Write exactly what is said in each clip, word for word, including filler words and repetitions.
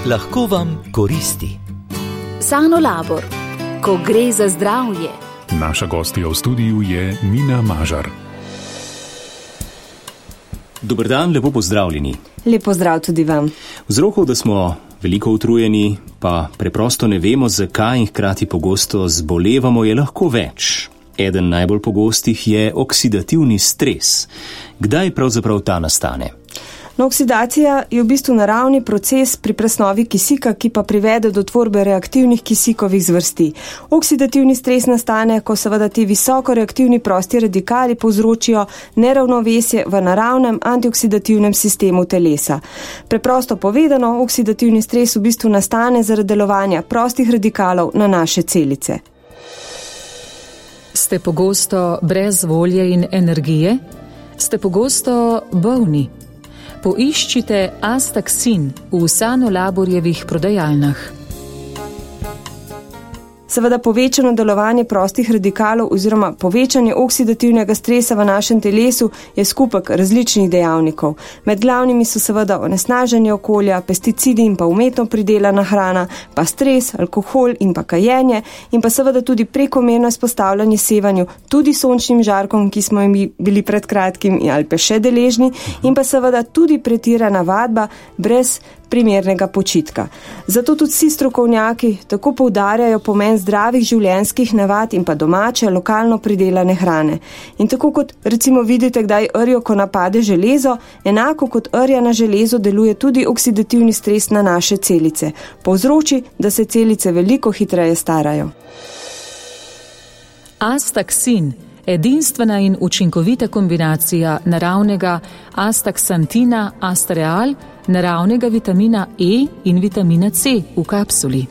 lahko vam koristi. Sanolabor, ko gre za zdravje. Naša gostja v studiu je Nina Mažar. Dober dan, lepo pozdravljeni. Lep pozdrav tudi vam. Vzrokov, da smo veliko utrujeni, pa preprosto ne vemo, zakaj in hkrati pogosto zbolevamo, je lahko več. Eden najbolj pogostih je oksidativni stres. Kdaj pravzaprav ta nastane? No, oksidacija je v bistvu naravni proces pri presnovi kisika, ki pa privede do tvorbe reaktivnih kisikovih zvrsti. Oksidativni stres nastane, ko seveda ti visoko reaktivni prosti radikali povzročijo neravnovesje v naravnem antioksidativnem sistemu telesa. Preprosto povedano, oksidativni stres v bistvu nastane zaradi delovanja prostih radikalov na naše celice. Ste pogosto brez volje in energije? Ste pogosto bolni? Poiščite Astaxin v Sanolaborjevih prodajalnah. Seveda povečano delovanje prostih radikalov oziroma povečanje oksidativnega stresa v našem telesu je skupek različnih dejavnikov. Med glavnimi so seveda onesnaženje okolja, pesticidi in pa umetno pridelana hrana, pa stres, alkohol in pa kajenje in pa seveda tudi prekomerno izpostavljanje sevanju, tudi sončnim žarkom, ki smo jim bili pred kratkim ali pa še deležni, in pa seveda tudi pretirana vadba brez primernega počitka. Zato tudi vsi strokovnjaki tako poudarjajo pomen zdravih življenjskih navad in pa domače, lokalno pridelane hrane. In tako kot recimo vidite, kdaj rjo, ko napade železo, enako kot rja na železo deluje tudi oksidativni stres na naše celice. Povzroči, da se celice veliko hitreje starajo. Astaxin, edinstvena in učinkovita kombinacija naravnega astaxantina astareal, naravnega vitamina E in vitamina C v kapsuli.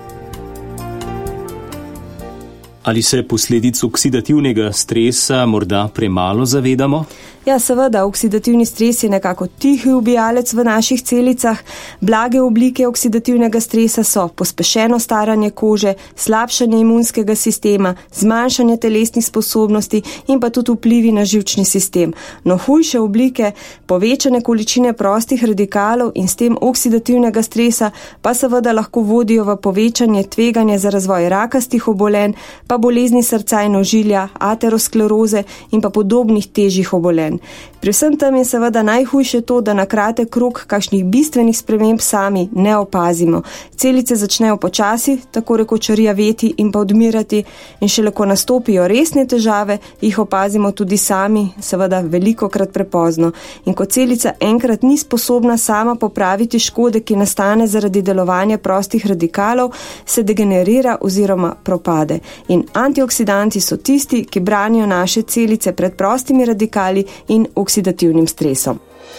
Ali se posledic oksidativnega stresa morda premalo zavedamo? Ja, seveda, oksidativni stres je nekako tihi ubijalec v naših celicah. Blage oblike oksidativnega stresa so pospešeno staranje kože, slabšanje imunskega sistema, zmanjšanje telesnih sposobnosti in pa tudi vplivi na živčni sistem. No, hujše oblike, povečane količine prostih radikalov in s tem oksidativnega stresa pa seveda lahko vodijo v povečanje tveganja za razvoj rakastih obolenj, pa bolezni srca in ožilja, ateroskleroze in pa podobnih težjih obolenj. Pri vsem tem je seveda najhujše to, da na kratek rok kakšnih bistvenih sprememb sami ne opazimo. Celice začnejo počasi, tako rekoč rjaveti in pa odmirati, in šele ko nastopijo resne težave, jih opazimo tudi sami, seveda velikokrat prepozno. In ko celica enkrat ni sposobna sama popraviti škode, ki nastane zaradi delovanja prostih radikalov, se degenerira oziroma propade. In antioksidanti so tisti, ki branijo naše celice pred prostimi radikali in oksidativnim stresom.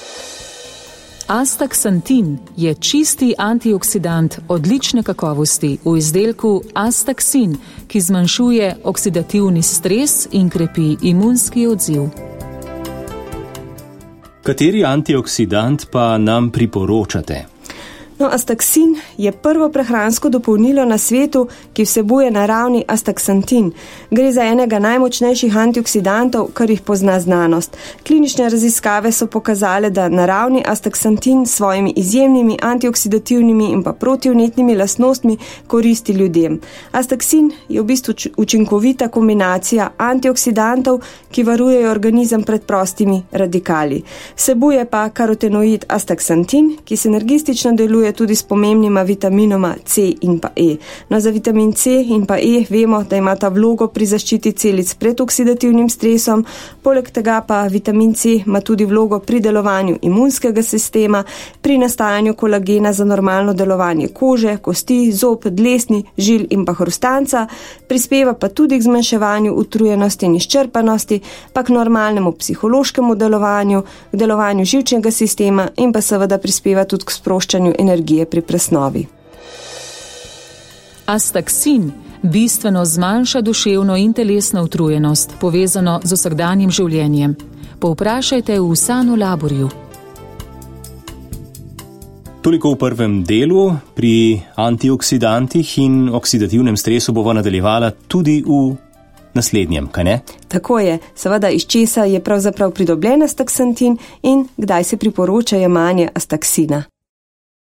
Astaxantin je čisti antioksidant odlične kakovosti v izdelku Astaxin, ki zmanjšuje oksidativni stres in krepi imunski odziv. Kateri antioksidant pa nam priporočate? No, Astaxin je prvo prehransko dopolnilo na svetu, ki vsebuje naravni astaxantin. Gre za enega najmočnejših antioksidantov, kar jih pozna znanost. Klinične raziskave so pokazale, da naravni astaxantin s svojimi izjemnimi antioksidativnimi in pa protivnetnimi lastnostmi koristi ljudem. Astaxin je v bistvu učinkovita kombinacija antioksidantov, ki varujejo organizem pred prostimi radikali. Vsebuje pa karotenoid astaxantin, ki sinergistično deluje tudi s pomembnima vitaminoma C in pa E. No, za vitamin C in pa E vemo, da imata vlogo pri zaščiti celic pred oksidativnim stresom, poleg tega pa vitamin C ima tudi vlogo pri delovanju imunskega sistema, pri nastajanju kolagena za normalno delovanje kože, kosti, zob, dlesni, žil in pa hrustanca, prispeva pa tudi k zmanjševanju utrujenosti in izčrpanosti, pa k normalnemu psihološkemu delovanju, k delovanju živčnega sistema in pa seveda prispeva tudi k sproščanju energije. energije pri presnovi. Astaxin bistveno zmanjša duševno in telesno utrujenost, povezano z vsakdanjim življenjem. Povprašajte v Sanolaborju. Toliko v prvem delu. Pri antioksidantih in oksidativnem stresu bova nadaljevala tudi v naslednjem, kaj ne? Tako je. Seveda, iz česa je pravzaprav pridobljen astaxantin in kdaj se priporoča jemanje astaxina.